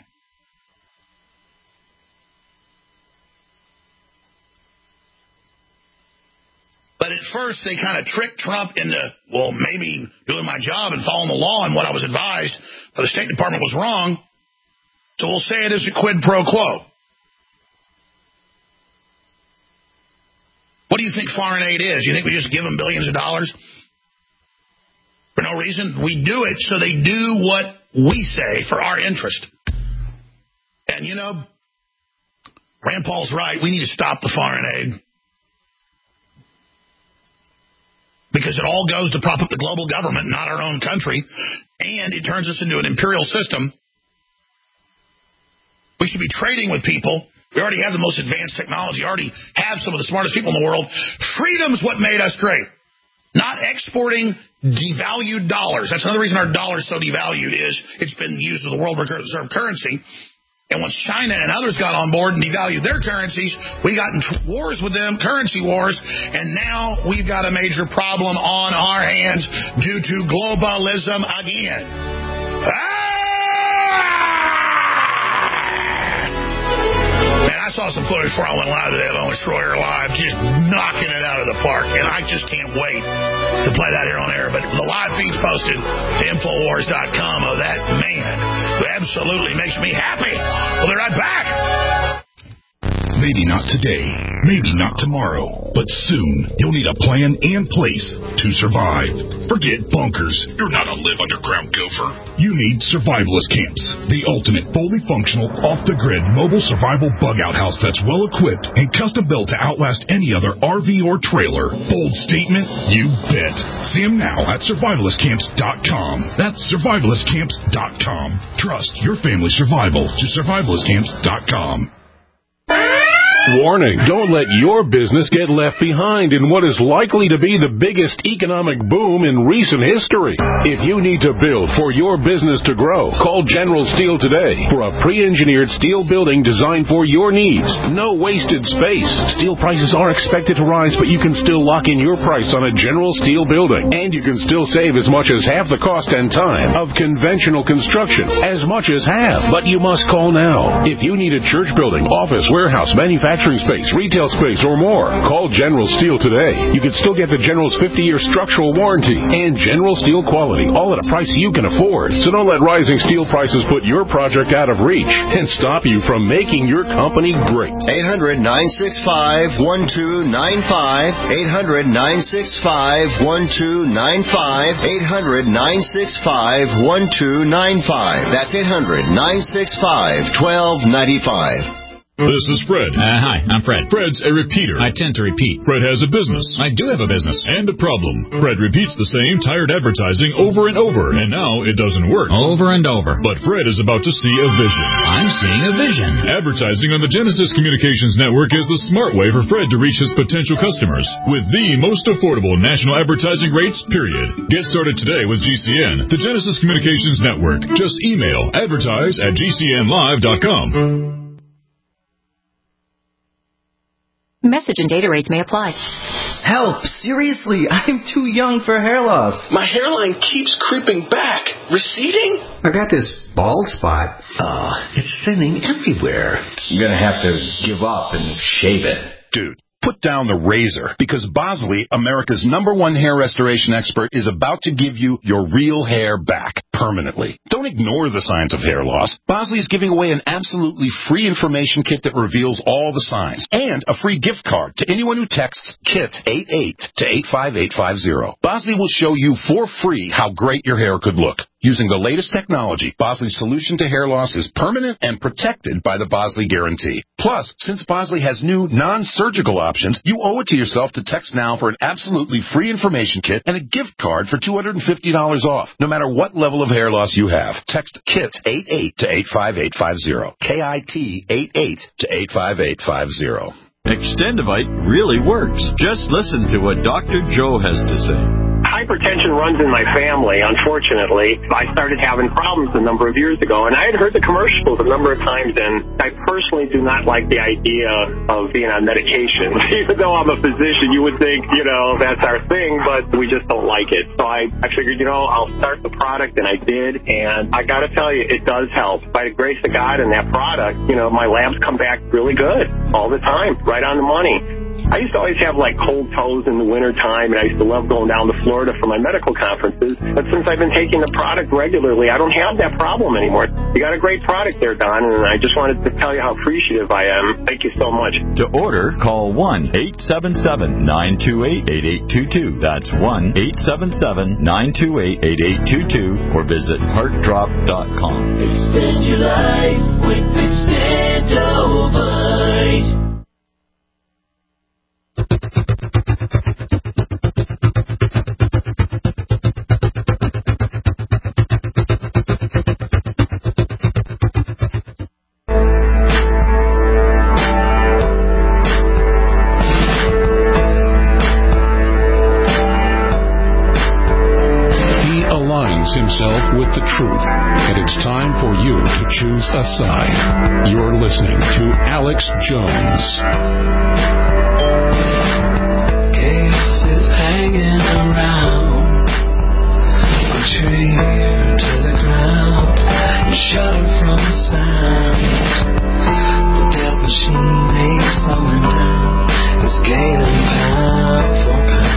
But at first, they kind of tricked Trump into, well, maybe doing my job and following the law, and what I was advised by the State Department was wrong. So we'll say it is a quid pro quo. What do you think foreign aid is? You think we just give them billions of dollars for no reason? We do it so they do what we say for our interest. And, you know, Rand Paul's right. We need to stop the foreign aid. Because it all goes to prop up the global government, not our own country. And it turns us into an imperial system. We should be trading with people. We already have the most advanced technology. We already have some of the smartest people in the world. Freedom's what made us great. Not exporting devalued dollars. That's another reason our dollar is so devalued is it's been used as the world reserve currency. And once China and others got on board and devalued their currencies, we got into wars with them, currency wars, and now we've got a major problem on our hands due to globalism again. Ah! Man, I saw some footage before I went live today of Owen Schroyer live, just knocking it out of the park, and I just can't wait to play that here on air. But the live feed's posted to Infowars dot com of that man who absolutely makes me happy. We'll be right back. Maybe not today, maybe not tomorrow, but soon you'll need a plan and place to survive. Forget bunkers. You're not a live underground gopher. You need survivalist camps, the ultimate fully functional, off-the-grid mobile survival bug-out house that's well-equipped and custom-built to outlast any other R V or trailer. Bold statement? You bet. See them now at survivalist camps dot com. That's survivalist camps dot com. Trust your family's survival to survivalist camps dot com. Warning, don't let your business get left behind in what is likely to be the biggest economic boom in recent history. If you need to build for your business to grow, call General Steel today for a pre-engineered steel building designed for your needs. No wasted space. Steel prices are expected to rise, but you can still lock in your price on a General Steel building. And you can still save as much as half the cost and time of conventional construction. As much as half. But you must call now. If you need a church building, office, warehouse, manufacturing, manufacturing space, retail space, or more. Call General Steel today. You can still get the General's fifty-year structural warranty and General Steel quality, all at a price you can afford. So don't let rising steel prices put your project out of reach and stop you from making your company great. eight hundred, nine six five, one two nine five. eight hundred, nine six five, one two nine five. eight hundred, nine six five, one two nine five. That's eight hundred, nine six five, one two nine five. This is Fred. Uh, hi, I'm Fred. Fred's a repeater. I tend to repeat. Fred has a business. I do have a business. And a problem. Fred repeats the same tired advertising over and over, and now it doesn't work. Over and over. But Fred is about to see a vision. I'm seeing a vision. Advertising on the Genesis Communications Network is the smart way for Fred to reach his potential customers with the most affordable national advertising rates, period. Get started today with G C N, the Genesis Communications Network. Just email advertise at G C N live dot com. Message and data rates may apply. Help! Seriously, I'm too young for hair loss. My hairline keeps creeping back. Receding? I got this bald spot. Oh, it's thinning everywhere. I'm gonna have to give up and shave it. Dude, put down the razor, because Bosley, America's number one hair restoration expert, is about to give you your real hair back permanently. Don't ignore the signs of hair loss. Bosley is giving away an absolutely free information kit that reveals all the signs, and a free gift card to anyone who texts KIT eighty-eight to eight five eight five zero. Bosley will show you for free how great your hair could look. Using the latest technology, Bosley's solution to hair loss is permanent and protected by the Bosley Guarantee. Plus, since Bosley has new non-surgical options, you owe it to yourself to text now for an absolutely free information kit and a gift card for two hundred fifty dollars off, no matter what level of hair loss you have. Text KIT eighty-eight to eight five eight five zero. K I T eighty-eight to eight five eight five zero. Extendivite really works. Just listen to what Doctor Joe has to say. Hypertension runs in my family, unfortunately. I started having problems a number of years ago, and I had heard the commercials a number of times, and I personally do not like the idea of being on medication. Even though I'm a physician, you would think, you know, that's our thing, but we just don't like it. So I, I figured, you know, I'll start the product, and I did, and I got to tell you, it does help. By the grace of God and that product, you know, my labs come back really good all the time, right on the money. I used to always have, like, cold toes in the wintertime, and I used to love going down to Florida for my medical conferences. But since I've been taking the product regularly, I don't have that problem anymore. You got a great product there, Don, and I just wanted to tell you how appreciative I am. Thank you so much. To order, call one eight seven seven, nine two eight, eight eight two two. That's one eight seven seven, nine two eight, eight eight two two, or visit heart drop dot com. Extend your life with Extendovite. Himself with the truth, and it's time for you to choose a side. You're listening to Alex Jones. Chaos is hanging around, a tree to the ground, you shudder from the sound. The death machine ain't slowing down, it's gaining pound for pound.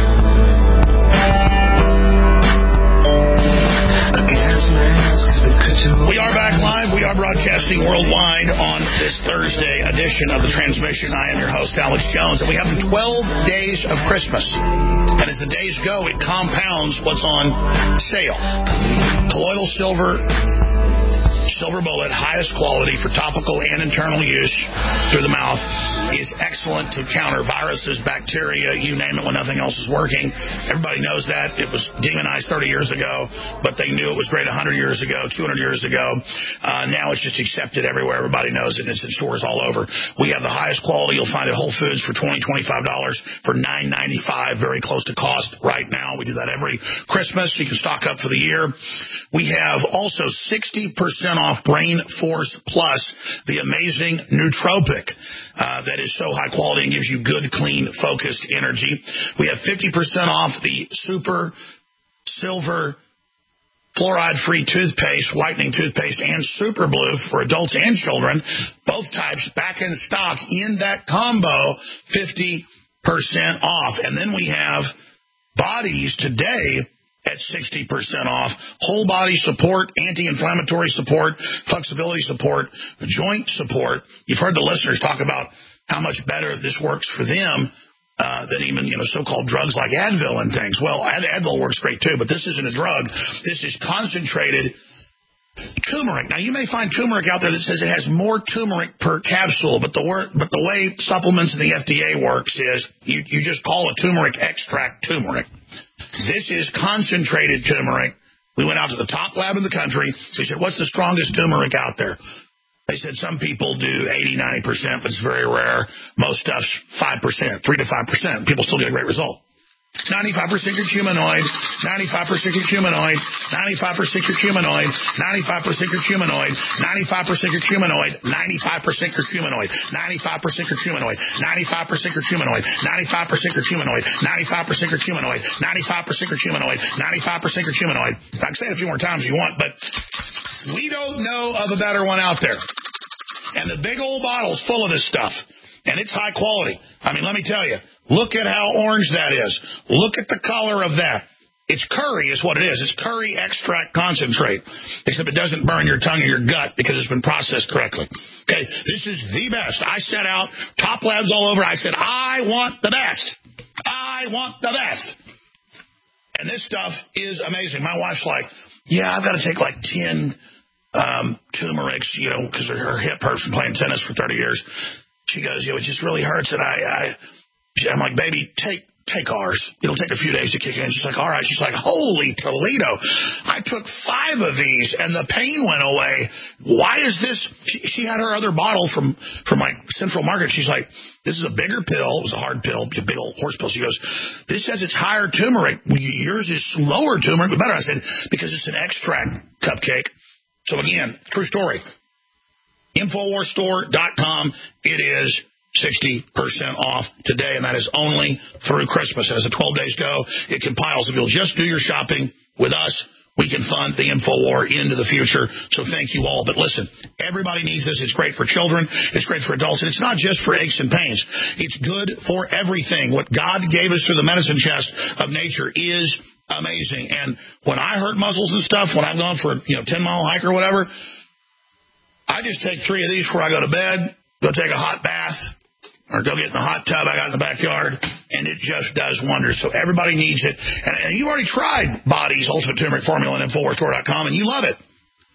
We are back live. We are broadcasting worldwide on this Thursday edition of the transmission. I am your host, Alex Jones, and we have the twelve days of Christmas. And as the days go, it compounds what's on sale. Colloidal silver, silver bullet, highest quality for topical and internal use through the mouth, is excellent to counter viruses, bacteria, you name it, when nothing else is working. Everybody knows that. It was demonized thirty years ago, but they knew it was great one hundred years ago, two hundred years ago. Uh, now it's just accepted everywhere. Everybody knows it. It's in stores all over. We have the highest quality. You'll find at Whole Foods for twenty dollars, twenty-five dollars, for nine ninety-five, very close to cost right now. We do that every Christmas. You can stock up for the year. We have also sixty percent off Brain Force Plus, the amazing nootropic. Uh, that is so high quality and gives you good, clean, focused energy. We have fifty percent off the Super Silver fluoride-free toothpaste, whitening toothpaste, and Super Blue for adults and children. Both types back in stock in that combo, fifty percent off. And then we have bodies today at sixty percent off. Whole body support, anti-inflammatory support, flexibility support, joint support. You've heard the listeners talk about how much better this works for them uh, than even, you know, so-called drugs like Advil and things. Well, Ad- Advil works great too, but this isn't a drug. This is concentrated turmeric. Now, you may find turmeric out there that says it has more turmeric per capsule, but the wor- but the way supplements in the F D A works is you, you just call a turmeric extract turmeric. This is concentrated turmeric. We went out to the top lab in the country. So we said, what's the strongest turmeric out there? They said some people do eighty, ninety percent, but it's very rare. Most stuff's five percent, three to five percent. People still get a great result. ninety-five percent curcuminoid, ninety-five percent curcuminoid, ninety-five percent curcuminoid, ninety-five percent curcuminoid, ninety-five percent curcuminoid, ninety-five percent curcuminoid, ninety-five percent curcuminoid, ninety-five percent curcuminoid, ninety-five percent curcuminoid, ninety-five percent curcuminoid, ninety-five percent curcuminoid, ninety-five percent curcuminoid. I can say it a few more times if you want, but we don't know of a better one out there. And the big old bottle's full of this stuff. And it's high quality. I mean, let me tell you. Look at how orange that is. Look at the color of that. It's curry is what it is. It's curry extract concentrate, except it doesn't burn your tongue or your gut because it's been processed correctly. Okay, this is the best. I set out, top labs all over. I said, I want the best. I want the best. And this stuff is amazing. My wife's like, yeah, I've got to take like ten um, turmerics, you know, because her hip hurts from playing tennis for thirty years. She goes, you know, it just really hurts. And I... I I'm like, baby, take take ours. It'll take a few days to kick in. She's like, all right. She's like, holy Toledo. I took five of these, and the pain went away. Why is this? She, she had her other bottle from, from like Central Market. She's like, this is a bigger pill. It was a hard pill, a big old horse pill. She goes, this says it's higher turmeric. Yours is lower turmeric, but better. I said, because it's an extract cupcake. So, again, true story. Infowars Store dot com. It is sixty percent off today, and that is only through Christmas. As the twelve days go, it compiles. If you'll just do your shopping with us, we can fund the InfoWar into the future. So thank you all. But listen, everybody needs this. It's great for children. It's great for adults. And it's not just for aches and pains. It's good for everything. What God gave us through the medicine chest of nature is amazing. And when I hurt muscles and stuff, when I've gone for, you know, ten-mile hike or whatever, I just take three of these before I go to bed, go take a hot bath, or go get in the hot tub I got in the backyard, and it just does wonders. So everybody needs it. And, and you've already tried Body's Ultimate Turmeric Formula on Infowars Store dot com, and you love it.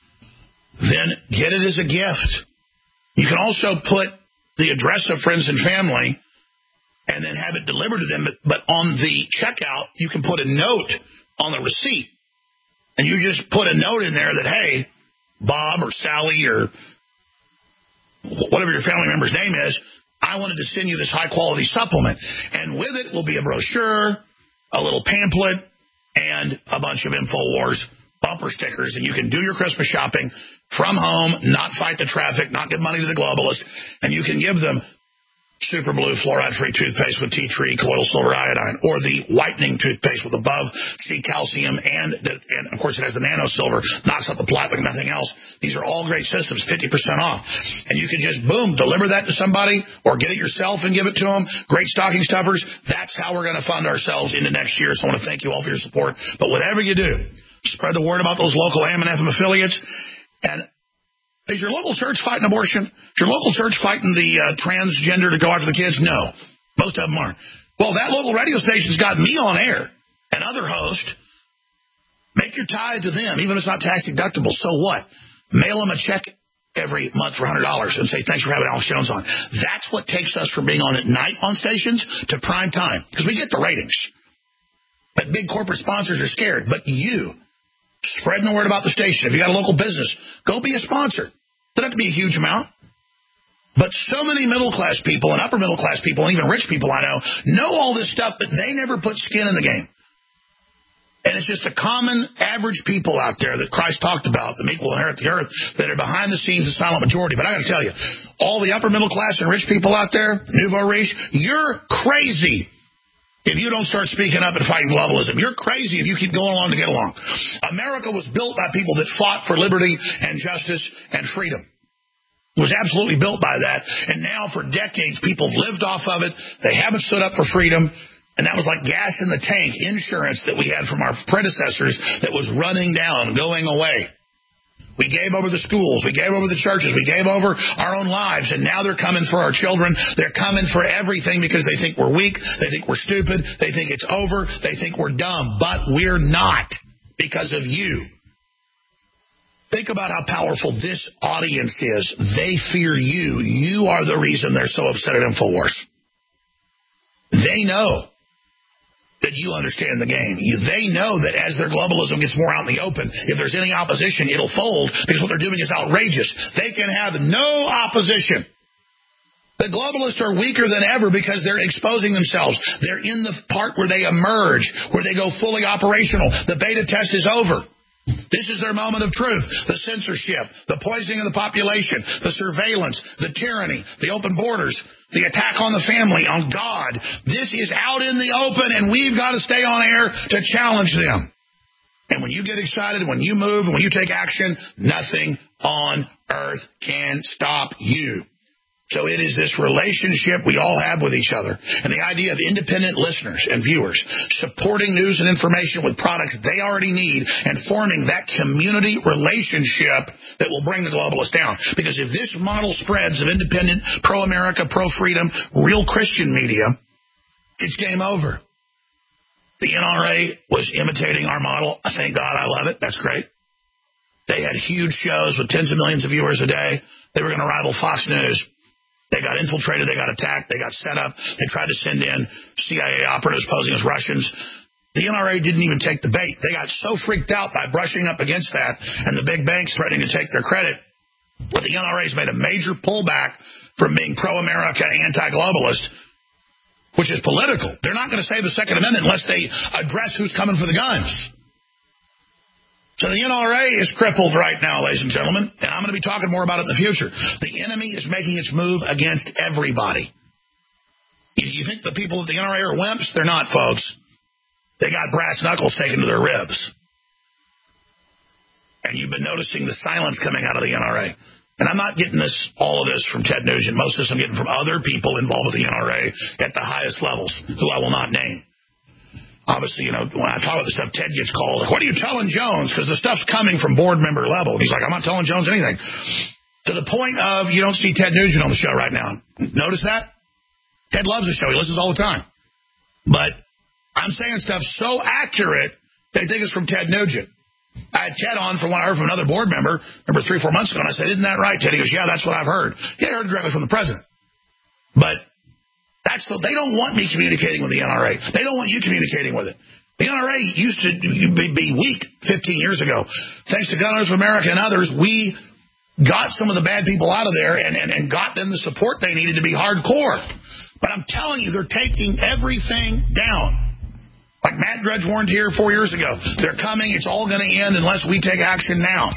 Then get it as a gift. You can also put the address of friends and family and then have it delivered to them. But, but on the checkout, you can put a note on the receipt. And you just put a note in there that, hey, Bob or Sally or whatever your family member's name is, I wanted to send you this high-quality supplement. And with it will be a brochure, a little pamphlet, and a bunch of InfoWars bumper stickers. And you can do your Christmas shopping from home, not fight the traffic, not give money to the globalists, and you can give them Super Blue fluoride-free toothpaste with tea tree, colloidal silver iodine, or the whitening toothpaste with above C calcium, and, and of course it has the nano silver, knocks out the plaque like nothing else. These are all great systems, fifty percent off. And you can just, boom, deliver that to somebody or get it yourself and give it to them. Great stocking stuffers. That's how we're going to fund ourselves into next year. So I want to thank you all for your support. But whatever you do, spread the word about those local A M and F M affiliates. And is your local church fighting abortion? Is your local church fighting the uh, transgender to go after the kids? No. Most of them aren't. Well, that local radio station's got me on air and other hosts. Make your tithe to them, even if it's not tax deductible. So what? Mail them a check every month for one hundred dollars and say, thanks for having Alex Jones on. That's what takes us from being on at night on stations to prime time, because we get the ratings. But big corporate sponsors are scared. But you, spreading the word about the station. If you got a local business, go be a sponsor. Doesn't have to be a huge amount. But so many middle-class people and upper-middle-class people and even rich people I know know all this stuff, but they never put skin in the game. And it's just the common, average people out there that Christ talked about, the meek will inherit the earth, that are behind the scenes, the silent majority. But I got to tell you, all the upper-middle-class and rich people out there, nouveau riche, you're crazy. if you don't start speaking up and fighting globalism. You're crazy if you keep going along to get along. America was built by people that fought for liberty and justice and freedom. It was absolutely built by that. And now for decades, people have lived off of it. They haven't stood up for freedom. And that was like gas in the tank, insurance that we had from our predecessors that was running down, going away. We gave over the schools. We gave over the churches. We gave over our own lives. And now they're coming for our children. They're coming for everything because they think we're weak. They think we're stupid. They think it's over. They think we're dumb. But we're not because of you. Think about how powerful this audience is. They fear you. You are the reason they're so upset at InfoWars. They know that you understand the game. They know that as their globalism gets more out in the open, if there's any opposition, it'll fold because what they're doing is outrageous. They can have no opposition. The globalists are weaker than ever because they're exposing themselves. They're in the part where they emerge, where they go fully operational. The beta test is over. This is their moment of truth. The censorship, the poisoning of the population, the surveillance, the tyranny, the open borders, the attack on the family, on God. This is out in the open, and we've got to stay on air to challenge them. And when you get excited, when you move, and when you take action, nothing on earth can stop you. So it is this relationship we all have with each other. And the idea of independent listeners and viewers supporting news and information with products they already need and forming that community relationship that will bring the globalists down. Because if this model spreads of independent, pro-America, pro-freedom, real Christian media, it's game over. The N R A was imitating our model. Thank God, I love it. That's great. They had huge shows with tens of millions of viewers a day. They were going to rival Fox News. They got infiltrated, they got attacked, they got set up, they tried to send in C I A operatives posing as Russians. The N R A didn't even take the bait. They got so freaked out by brushing up against that and the big banks threatening to take their credit. But the N R A's made a major pullback from being pro-America, anti-globalist, which is political. They're not going to save the Second Amendment unless they address who's coming for the guns. So the N R A is crippled right now, ladies and gentlemen, and I'm going to be talking more about it in the future. The enemy is making its move against everybody. You think the people at the N R A are wimps? They're not, folks. They got brass knuckles taken to their ribs. And you've been noticing the silence coming out of the N R A. And I'm not getting this, all of this from Ted Nugent. Most of this I'm getting from other people involved with the N R A at the highest levels, who I will not name. Obviously, you know, when I talk about this stuff, Ted gets called. What are you telling Jones? Because the stuff's coming from board member level. He's like, I'm not telling Jones anything. To the point of you don't see Ted Nugent on the show right now. Notice that? Ted loves the show. He listens all the time. But I'm saying stuff so accurate, they think it's from Ted Nugent. I had Ted on from what I heard from another board member, remember three, four months ago, and I said, isn't that right, Ted? He goes, yeah, that's what I've heard. Yeah, I heard it directly from the president. But That's the, they don't want me communicating with the N R A. They don't want you communicating with it. The N R A used to be weak fifteen years ago. Thanks to Gun Owners of America and others, we got some of the bad people out of there and, and, and got them the support they needed to be hardcore. But I'm telling you, they're taking everything down. Like Matt Drudge warned here four years ago. They're coming. It's all going to end unless we take action now.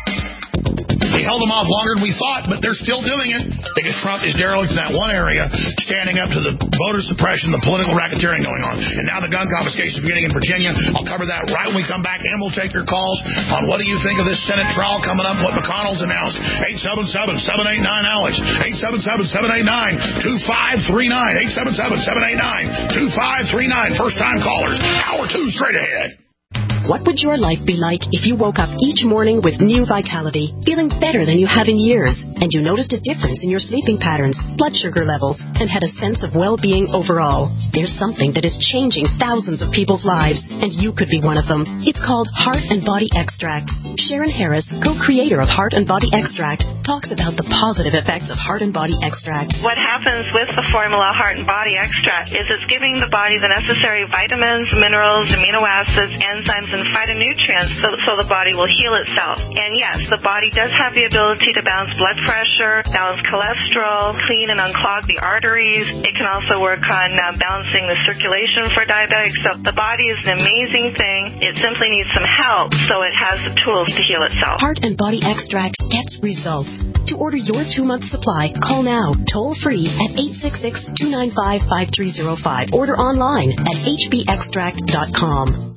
We held them off longer than we thought, but they're still doing it because Trump is derelict in that one area, standing up to the voter suppression, the political racketeering going on. And now the gun confiscation is beginning in Virginia. I'll cover that right when we come back, and we'll take your calls on what do you think of this Senate trial coming up, what McConnell's announced. eight seven seven, seven eight nine, Alex. eight seven seven, seven eight nine, two five three nine. eight seven seven, seven eight nine, two five three nine. First-time callers. Hour two straight ahead. What would your life be like if you woke up each morning with new vitality, feeling better than you have in years, and you noticed a difference in your sleeping patterns, blood sugar levels, and had a sense of well-being overall? There's something that is changing thousands of people's lives, and you could be one of them. It's called Heart and Body Extract. Sharon Harris, co-creator of Heart and Body Extract, talks about the positive effects of Heart and Body Extract. What happens with the formula Heart and Body Extract is it's giving the body the necessary vitamins, minerals, amino acids, enzymes, and phytonutrients so, so the body will heal itself. And yes, the body does have the ability to balance blood pressure, balance cholesterol, clean and unclog the arteries. It can also work on uh, balancing the circulation for diabetics. So the body is an amazing thing. It simply needs some help, so it has the tools to heal itself. Heart and Body Extract gets results. To order your two-month supply, call now, toll-free at eight six six, two nine five, five three zero five. Order online at h b extract dot com.